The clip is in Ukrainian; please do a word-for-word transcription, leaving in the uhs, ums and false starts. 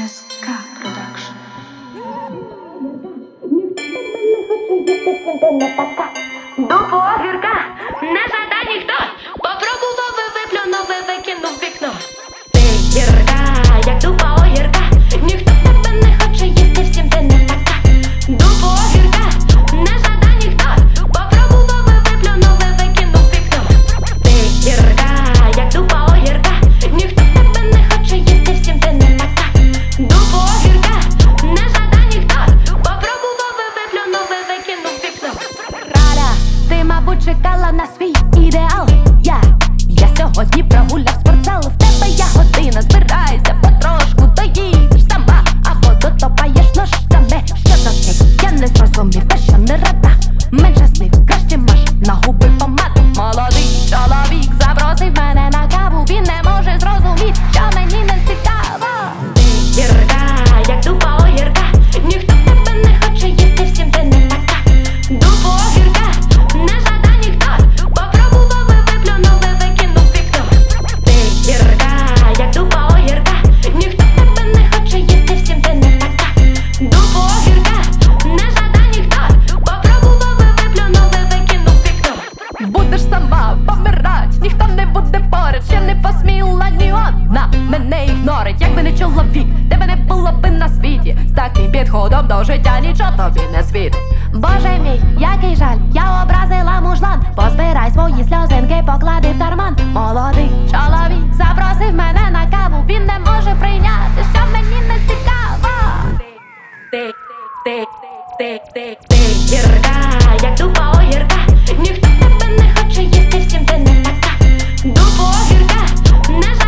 ес ка Production. Дупу огірка не жада ніхто. Попробував і виплюнув і викинув вікно. Ти гірка, як дупа огірка. Ніхто тебе не хоче їсти, всім ти не така. Дупу огірка не жада ніхто. Попробував і виплюнув і викинув вікно. Ти гірка, як дупа огірка. Ніхто тебе не хоче їсти, всім ти не така. Дупу огірка не жада ніхто. Попробував і виплюнув і викинув вікно. Рада, ти, мабуть, чекала на свій ідеал. Я, я сьогодні прогуляв спортзал. В тебе я година, збирайся потрошку, доїдеш сама, а воду топаєш ножками. Що за сміх? Я не зрозумів, а що не рада. Менше слів, краще маш на губи помаду. Молодий чоловік запросив мене на каву. Він не може зрозуміти, що мені не цікаво. Ти гірка, як дупа огірка. Ніхто тебе не хоче їсти, всім ти не така. Дупу огірка не жада ніхто. Попробував і виплюнув і викинув вікно. Ти гірка, як дупа огірка. Ніхто тебе не хоче їсти, всім ти не така. Дупу огірка не жада ніхто. Попробував і виплюнув і викинув вікно. Будеш сама помирать, ніхто не буде поряд. Ще не посміла ні одна мене ігнорить. Якби не чоловік, тебе не було би на світі. З таким підходом до життя нічого тобі не світить. Боже мій, який жаль, я образила мужлан. Позбирай свої сльозинки, поклади в карман. Молодий чоловік запросив мене на каву. Він не може прийняти, що мені не цікаво. Ти, ти, ти, ти, ти гірка, як дупа огірка. Ніхто тебе не хоче їсти, всім ти не така. Дупу огірка не